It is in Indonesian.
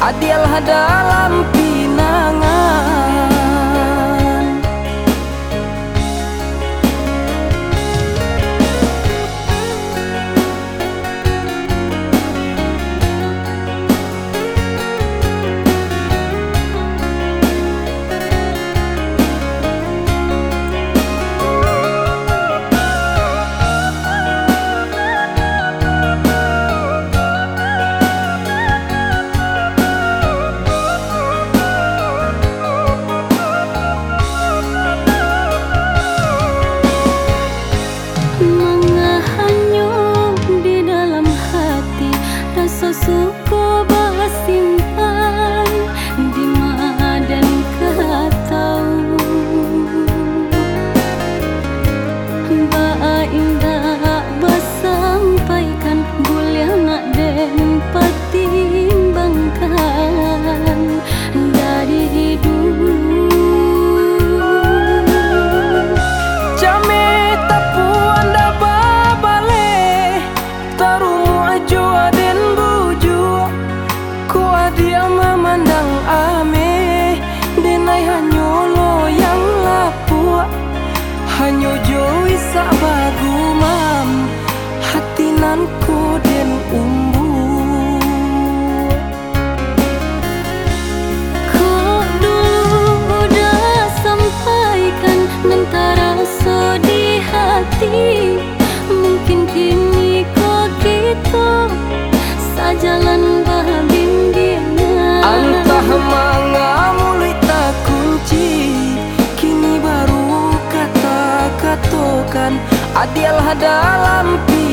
Adilah dalam pinangan. Suku bah simpan di madan katau ba indah basampaikan boleh nak den pertimbangkan dari dulu. Jame tapu anda babale tarumu ajo aden dia memandang ame denai hanyolo yang lapua hanyo joi sak bagumam hatinanku den umbu. Kau dulu udah sampaikan nentara so di hati, mungkin kini kau gitu sajalan bahagia. Entah manga mulut tak kunci, kini baru kata-katakan adilah dalam